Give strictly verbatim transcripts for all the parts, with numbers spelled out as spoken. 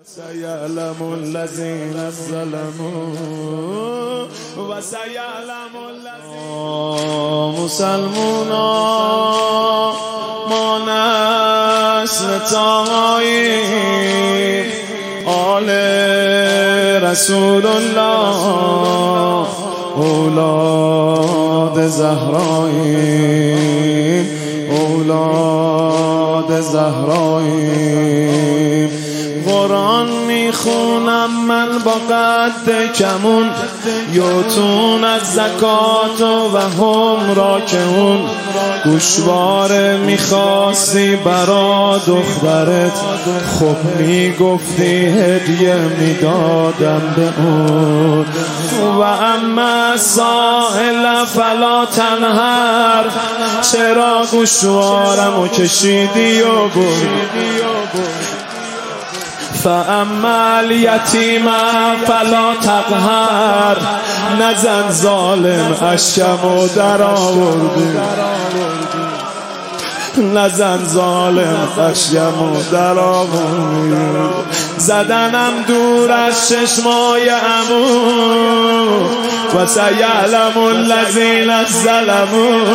سيعلم الذين ظلموا و سيعلم الذين مسلمونا ما نسل تاییم آل رسول الله اولاد زهراییم اولاد زهراییم. قرآن میخونم من با قد کمون یوتون از زکات و هم راکعون. گوشواره میخواستی برا دخترت خب میگفتی هدیه میدادم به اون. و اما سائل فلا تنهر چرا گوشوارمو کشیدی و بردی. فاما الیتیم فلا تقهر نزن ظالم اشکمو در آوردی نزن ظالم اشکمو در آوردی. زدنم دور از چشمای عمو و سیعلم الذین ظلموا.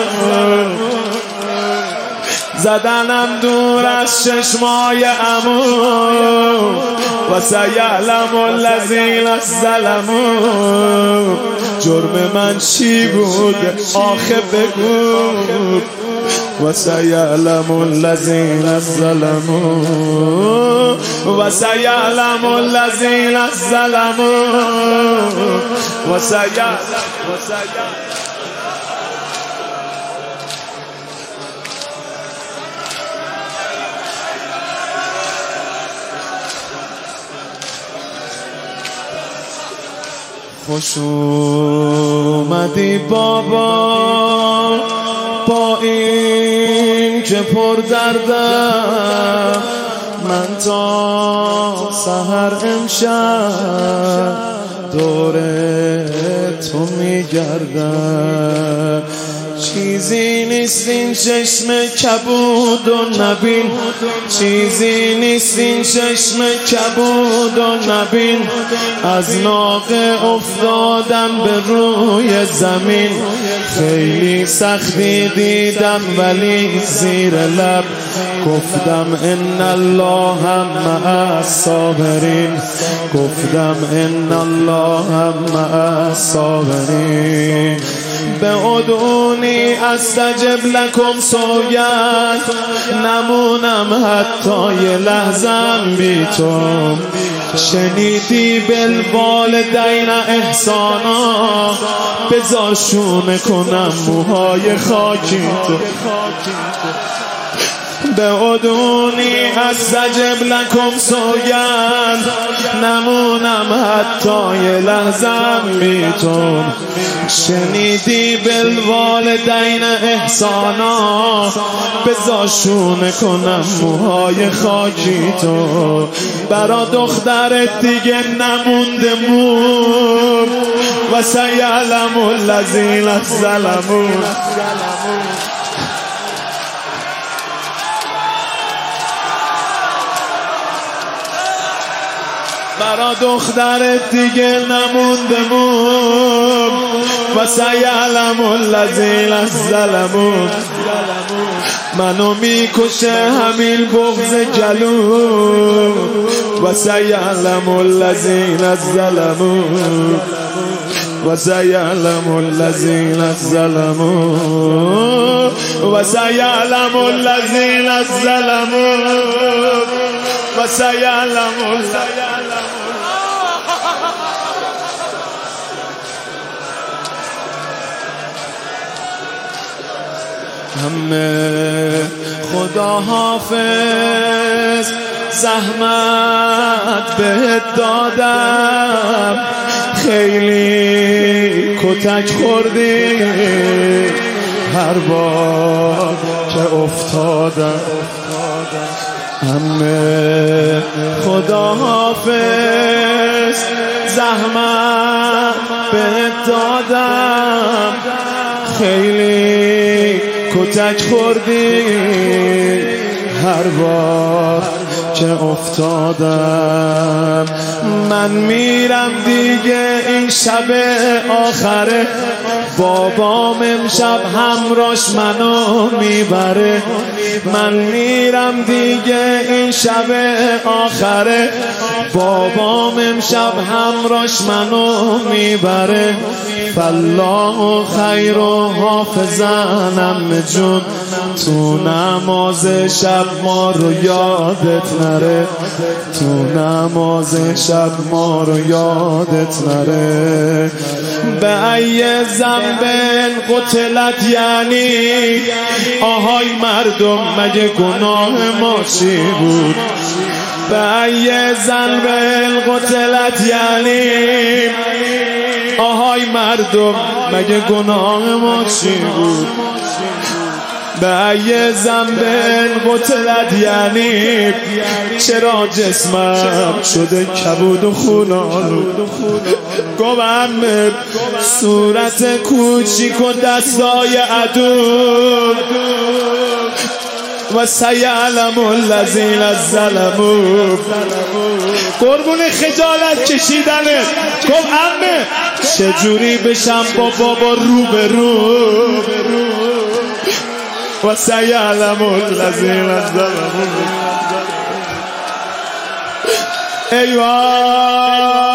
زدنم دور از چشمای عمو و سیعلم الذین ظلموا. جرم من چی بود آخه بگو و سیعلم الذین ظلموا و سیعلم الذین ظلموا و سیعلم خوش اومدی بابا با این که پر دردم من تا سحر امشب دور تو میگردم. چیزی نیست این چشم کبود و نبین چیزی نیست این چشم کبود و نبین. از ناقه افتادم به روی زمین خیلی سختی دیدم ولی زیر لب گفتم ان الله مع الصابرین گفتم ان الله مع الصابرین. به ادعونی استجب لکم سوگند نمونم حتی یه لحظم بی تو. شنیدی بالوالدین احسانا بذار شونه کنم موهای خاکی تو. به ادعونی استجب لکم سوگند نمونم حتی یه لحظم بی تو. شنیدی بالوالدین احسانا بذار شونه کنم موهای خاکی تو. برا دخترت دیگه نمونده مون و سیعلم الذین ظلموا. برا دخترت دیگه نمونده مون و سیعلم الذین ظلموا. منو میکشه همین بغض جلو و سیعلم الذین ظلموا و سیعلم الذین ظلموا و سیعلم الذین ظلموا و سیعلم الذین. همه خدا حافظ زحمت بهت دادم خیلی کتک خوردی هر بار که افتادم. همه خدا حافظ زحمت بهت دادم خیلی کتک خوردی هر بار که افتادم. من میرم دیگه این شب آخره، بابام امشب همراش منو میبره. من میرم دیگه این شب آخره، بابام امشب همراش منو میبره. فالله خیر و حافظنم جون، تو نماز شب ما رو یادت نره، تو نماز شب ما رو یادت نره. به ای ذنب قتلت یعنی، آهای مردم مگه گناه ما چی بود؟ به ای ذنب قتلت یعنی، آهای مردم مگه گناه ما چی بود؟ به ای ذنب قتلت یعنی، چرا جسمم شده کبود و خونالود؟ گوام صورت کوچیک و دستای عدو، و سیعلم الذین ظلموا. قربون خجالت کشیدنه. گفت عمه چجوری بشم با بابا رو به رو؟ و سیعلم الذین ظلموا. ای وای